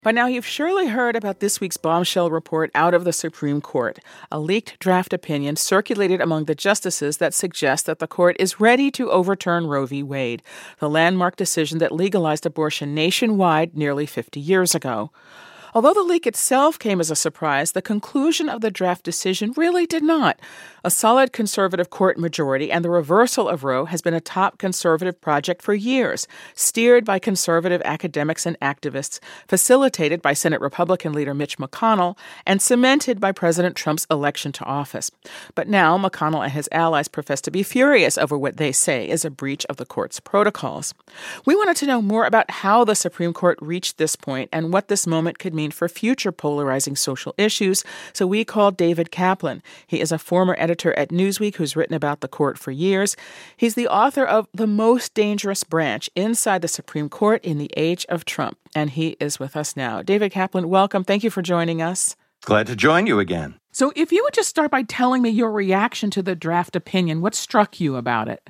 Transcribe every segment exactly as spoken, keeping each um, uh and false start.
By now, you've surely heard about this week's bombshell report out of the Supreme Court, a leaked draft opinion circulated among the justices that suggests that the court is ready to overturn Roe v. Wade, the landmark decision that legalized abortion nationwide nearly fifty years ago. Although the leak itself came as a surprise, the conclusion of the draft decision really did not. A solid conservative court majority and the reversal of Roe has been a top conservative project for years, steered by conservative academics and activists, facilitated by Senate Republican leader Mitch McConnell, and cemented by President Trump's election to office. But now McConnell and his allies profess to be furious over what they say is a breach of the court's protocols. We wanted to know more about how the Supreme Court reached this point and what this moment could mean for future polarizing social issues, so we called David Kaplan. He is a former editor at Newsweek who's written about the court for years. He's the author of The Most Dangerous Branch, Inside the Supreme Court in the Age of Trump, and he is with us now. David Kaplan, welcome. Thank you for joining us. Glad to join you again. So if you would just start by telling me your reaction to the draft opinion, what struck you about it?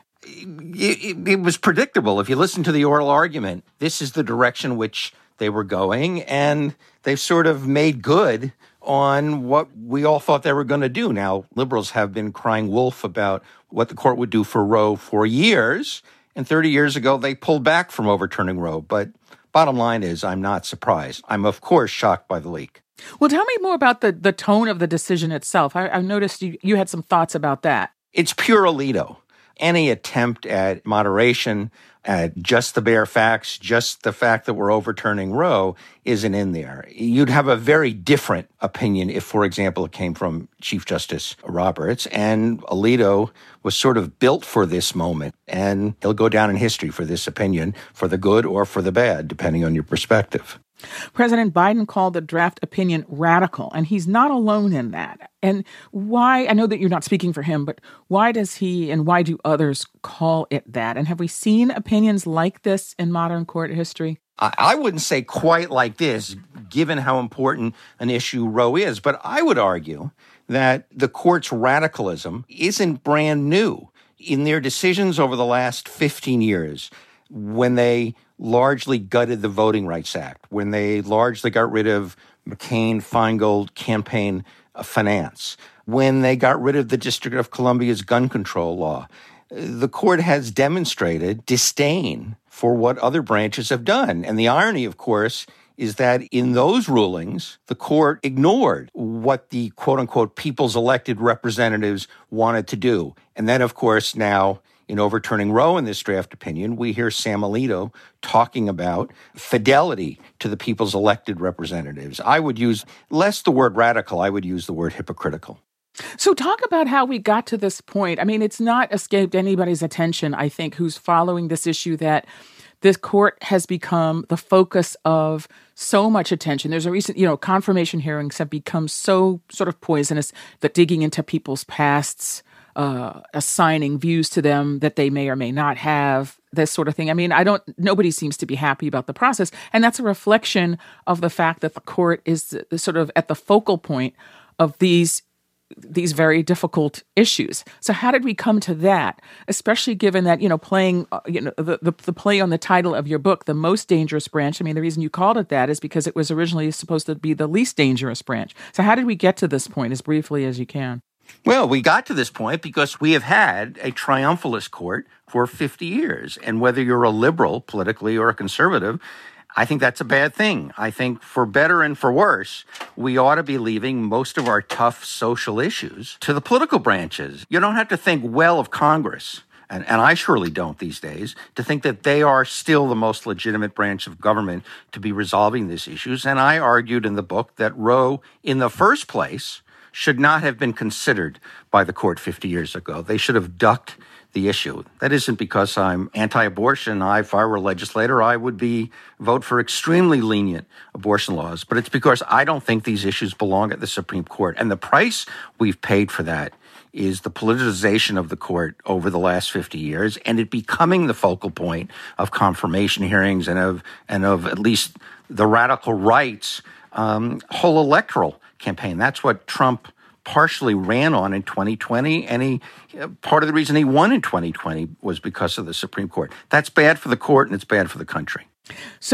It, it, it was predictable. If you listen to the oral argument, this is the direction which they were going, and they've sort of made good on what we all thought they were going to do. Now, liberals have been crying wolf about what the court would do for Roe for years, and thirty years ago, they pulled back from overturning Roe. But bottom line is, I'm not surprised. I'm, of course, shocked by the leak. Well, tell me more about the, the tone of the decision itself. I, I've noticed you, you had some thoughts about that. It's pure Alito. Any attempt at moderation, at just the bare facts, just the fact that we're overturning Roe isn't in there. You'd have a very different opinion if, for example, it came from Chief Justice Roberts, and Alito was sort of built for this moment, and he'll go down in history for this opinion, for the good or for the bad, depending on your perspective. President Biden called the draft opinion radical, and he's not alone in that. And why, I know that you're not speaking for him, but why does he and why do others call it that? And have we seen opinions like this in modern court history? I, I wouldn't say quite like this, given how important an issue Roe is, but I would argue that the court's radicalism isn't brand new. In their decisions over the last fifteen years, when they largely gutted the Voting Rights Act, when they largely got rid of McCain-Feingold campaign finance, when they got rid of the District of Columbia's gun control law, the court has demonstrated disdain for what other branches have done. And the irony, of course, is that in those rulings, the court ignored what the quote-unquote people's elected representatives wanted to do. And then, of course, now, in overturning Roe in this draft opinion, we hear Sam Alito talking about fidelity to the people's elected representatives. I would use less the word radical, I would use the word hypocritical. So talk about how we got to this point. I mean, it's not escaped anybody's attention, I think, who's following this issue, that this court has become the focus of so much attention. There's a recent, you know, confirmation hearings have become so sort of poisonous that digging into people's pasts, Uh, assigning views to them that they may or may not have, this sort of thing. I mean, I don't, nobody seems to be happy about the process. And that's a reflection of the fact that the court is sort of at the focal point of these these very difficult issues. So how did we come to that, especially given that, you know, playing, uh, you know, the, the, the play on the title of your book, The Most Dangerous Branch, I mean, the reason you called it that is because it was originally supposed to be the least dangerous branch. So how did we get to this point, as briefly as you can? Well, we got to this point because we have had a triumphalist court for fifty years. And whether you're a liberal politically or a conservative, I think that's a bad thing. I think for better and for worse, we ought to be leaving most of our tough social issues to the political branches. You don't have to think well of Congress, and, and I surely don't these days, to think that they are still the most legitimate branch of government to be resolving these issues. And I argued in the book that Roe, in the first place, should not have been considered by the court fifty years ago. They should have ducked the issue. That isn't because I'm anti-abortion. I, if I were a legislator, I would be vote for extremely lenient abortion laws. But it's because I don't think these issues belong at the Supreme Court. And the price we've paid for that is the politicization of the court over the last fifty years, and it becoming the focal point of confirmation hearings and of and of at least the radical right's um, whole electoral campaign. That's what Trump partially ran on in twenty twenty, and he part of the reason he won in twenty twenty was because of the Supreme Court. That's bad for the court, and it's bad for the country. So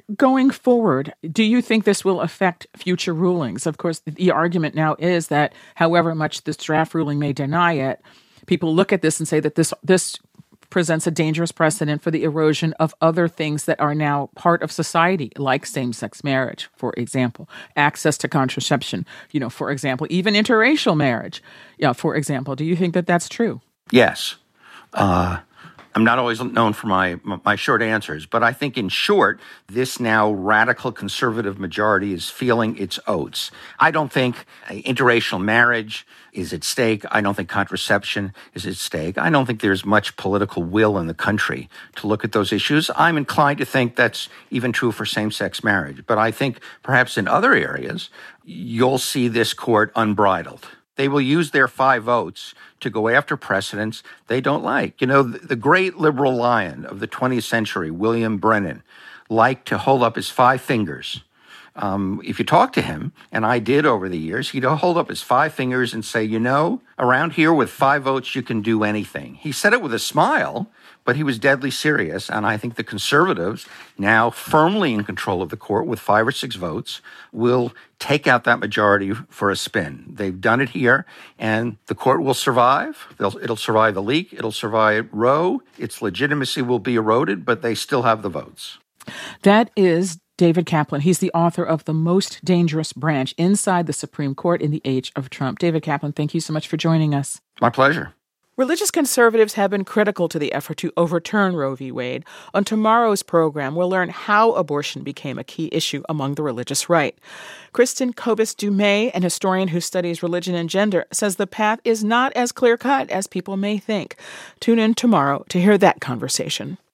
going forward, do you think this will affect future rulings? Of course, the argument now is that however much this draft ruling may deny it, people look at this and say that this this presents a dangerous precedent for the erosion of other things that are now part of society, like same-sex marriage, for example, access to contraception, you know, for example, even interracial marriage, yeah, for example. Do you think that that's true? Yes. Uh, I'm not always known for my my short answers, but I think in short, this now radical conservative majority is feeling its oats. I don't think interracial marriage is at stake. I don't think contraception is at stake. I don't think there's much political will in the country to look at those issues. I'm inclined to think that's even true for same-sex marriage. But I think perhaps in other areas, you'll see this court unbridled. They will use their five votes to go after precedents they don't like. You know, the, the great liberal lion of the twentieth century, William Brennan, liked to hold up his five fingers. Um, if you talk to him, and I did over the years, he'd hold up his five fingers and say, you know, around here with five votes, you can do anything. He said it with a smile, but he was deadly serious. And I think the conservatives, now firmly in control of the court with five or six votes, will take out that majority for a spin. They've done it here, and the court will survive. They'll, it'll survive the leak. It'll survive Roe. Its legitimacy will be eroded, but they still have the votes. That is David Kaplan. He's the author of The Most Dangerous Branch Inside the Supreme Court in the Age of Trump. David Kaplan, thank you so much for joining us. My pleasure. Religious conservatives have been critical to the effort to overturn Roe v. Wade. On tomorrow's program, we'll learn how abortion became a key issue among the religious right. Kristen Kobus-Dumais, an historian who studies religion and gender, says the path is not as clear-cut as people may think. Tune in tomorrow to hear that conversation.